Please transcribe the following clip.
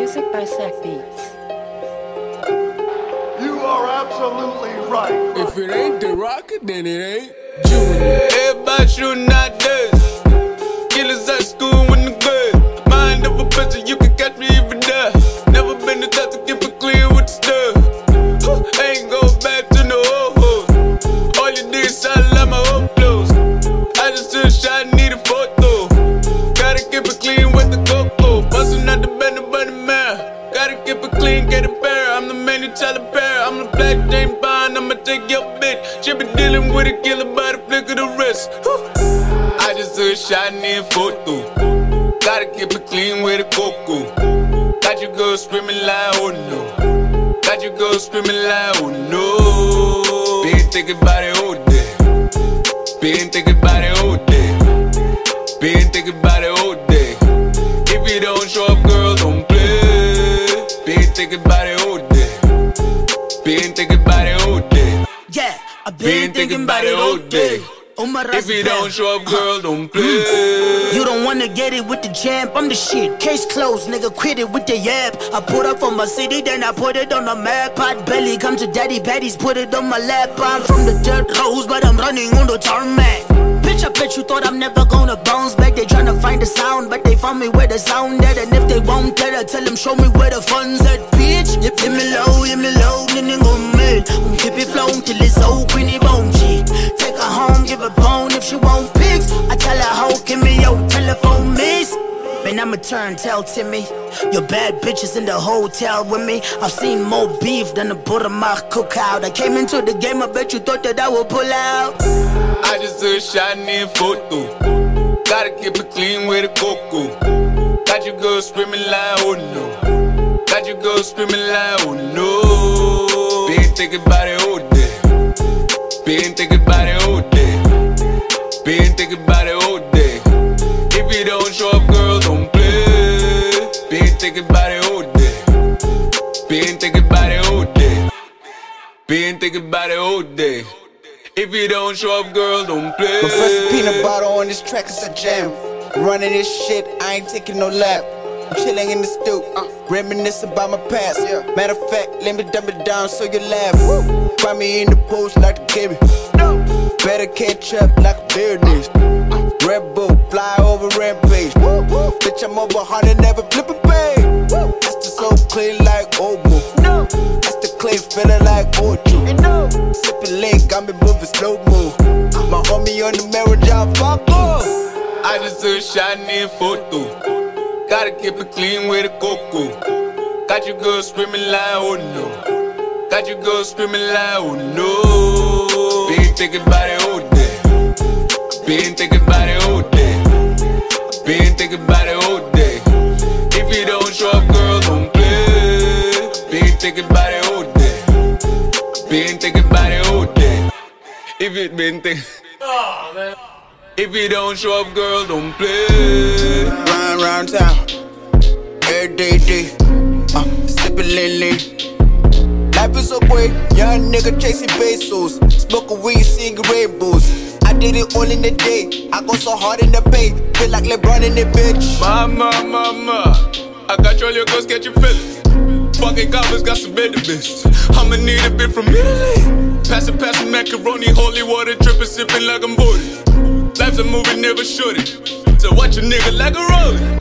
Music by Sack Beats. You are absolutely right. If it ain't the Rocket, then it ain't Junior. Everybody shooting out this. Killers at school with the good. Mind of a bitch, you can catch me even there. Never been the type to keep it clean with the stuff. Ain't go back to no ho-ho. All you did is sound like my old clothes. I just took a shot and need a photo. Gotta keep it clean with the cocoa. Bustin' out the bed, nobody man. Gotta keep it clean, get it fair. I'm the man you tell a pair. I'm the black James Bond, I'ma take your bitch. She been dealing with a killer by the flick of the wrist. I just took a shot and need a photo. Gotta keep it clean with a cocoa. Got you girl screaming like oh no. Got you girl screaming like oh no. Been thinking about it all day. Been thinking about it all day. Been thinking about it all day. If you don't show up, girl, don't play. Been thinking about it all day. Been thinking about it all day. Yeah, I've been thinking about it all day. If you don't show up, girl, don't play. You don't wanna get it with the champ, I'm the shit. Case closed, nigga, quit it with the yap. I put up on my city, then I put it on the map. Pot belly, come to daddy patties, put it on my lap. I'm from the dirt roads, but I'm running on the tarmac. Bitch, I bet you thought I'm never gonna bounce back. They tryna find the sound, but they found me where the sound at. And if they won't get it, tell them show me where the fun's at. Bitch, give me low, nigga, on me. Keep it flown till it's open, it won't cheat. Take her home, give her bone if she won't pics. I tell her how, give me your telephone, miss. Man, I'ma turn, tell Timmy. Your bad bitches in the hotel with me. I've seen more beef than the Buddha-Mach cookout. I came into the game, I bet you thought that I would pull out. I just took a shot and need a photo. Gotta keep it clean with a cocoa. Got you girl screaming like oh no. Got you girl screaming like oh no. Been thinking about it all day. Been thinking about it all day. Been thinking about it all day. If you don't show up, girl, don't play. Been thinking about it all day. Been thinking about it all day. Been thinking about it all day. If you don't show up, girl, don't play. My first peanut butter on this track is a jam. Running this shit, I ain't taking no lap. I'm chilling in the stoop, reminisce about my past. Matter of fact, let me dumb it down so you laugh. Find me in the post like the Gabby. Better catch up like a bear needs. Red Bull, fly over rampage. Bitch, I'm over 100, never flip a pay. That's the so clean like Omo. That's the clay feeling like Ocho. Sippin' lean, got me moving slow-mo. My homie on the mirror job, fuck off. I just took a shot and need a photo. Gotta keep it clean with a cocoa. Got you girl screaming like oh no. Got you girl screaming like oh no. Been thinking about it all day. Been thinking about it all day. Been thinking about it all day. If you don't show up, girl, don't play. Been thinking about it all day. Been thinking about it all day. If you been thinking, oh man. If you don't show up, girl, don't play. Run around town, every day, sippin' lean. Life is so great, young nigga chasing pesos. Smoking weed, seeing rainbows. I did it all in the day, I go so hard in the bay. Feel like LeBron in the bitch. Mama, I control your girls, get your feelings. Fucking goblins got some benefits. I'ma need a bit from Italy. Passing macaroni, holy water, dripping, sipping like I'm 40. Life's a movie, never shoot it. So watch a nigga like a rolling.